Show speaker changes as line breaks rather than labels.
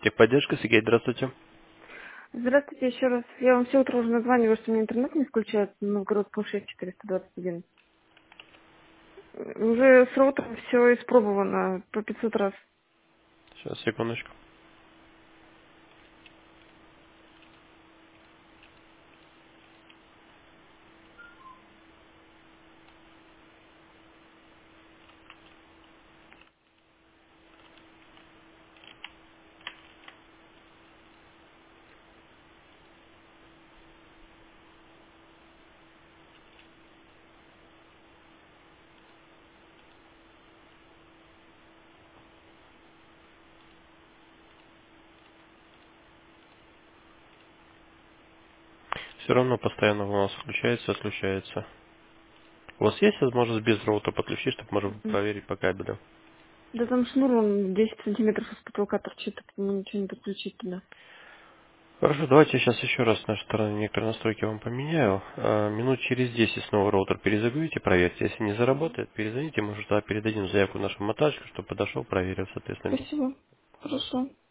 Техподдержка, Сергей, здравствуйте.
Здравствуйте еще раз. Я вам все утро уже названиваю, что мне интернет не включается на Новгород 6421. Уже с роутером все испробовано по 500 раз.
Сейчас, секундочку. Все равно постоянно у нас включается, отключается. У вас есть возможность без роутера подключить, чтобы можно
М.
проверить по кабелю?
Да там шнур, он 10 сантиметров из потолка торчит, так ему ничего не подключить туда.
Хорошо, давайте я сейчас еще раз с нашей стороны некоторые настройки вам поменяю. Минут через 10 снова роутер перезагрузите, проверьте. Если не заработает, перезвоните, может, тогда передадим заявку нашему монтажнику, чтобы подошел, проверил, соответственно.
Спасибо. Хорошо.